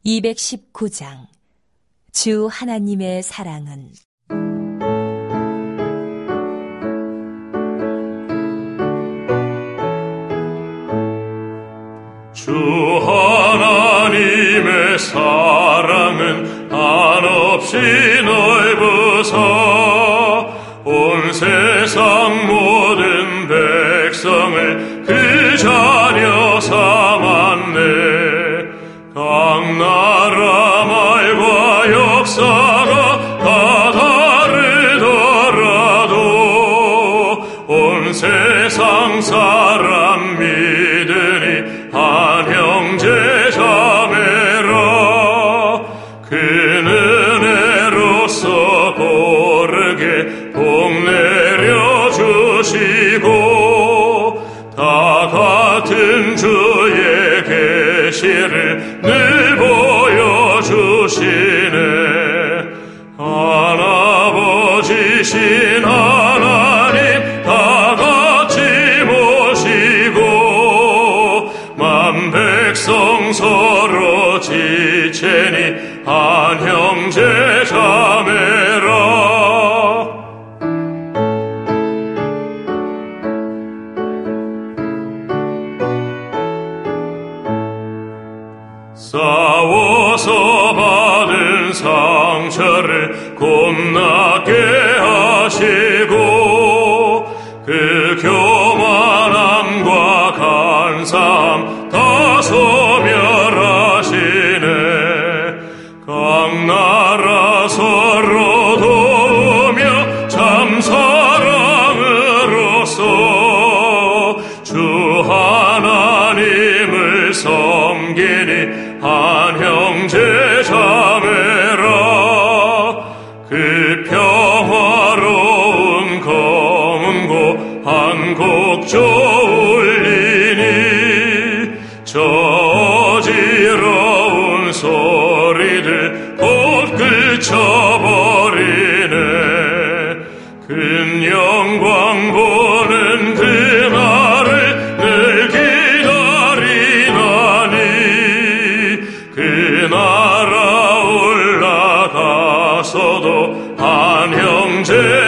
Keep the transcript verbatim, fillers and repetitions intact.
이백십구 장 주 하나님의 사랑은 주 하나님의 사랑은 한없이 넓으사 온 세상 모든 백성을 그 자녀 삼았네. 각 나라 말과 역사가 다 다르더라도 온 세상 사람 믿으니 한 형제 자매라. 그 은혜로서 고르게 복 내려주시고 다 같은 주의 계시를 늘 보여주시네. 하나버지신 하나님 다 같이 모시고 만 백성 서로 지체니 한 형제 자매라. 싸워서 받은 상처를 곱낫게 하시고 그 교만함과 간사함 다 소멸하시네. 각 나라 서로 도우며 참 사랑으로서 주 하나님을 섬기니 한 형제 자매라. 그 평화로운 검은고 한 곡조 울리니 저 어지러운 소리들 곧 그쳐버리네. 큰 영광 보는 그날을 늘 기다리나니 그 나라 올라가서도 한 형제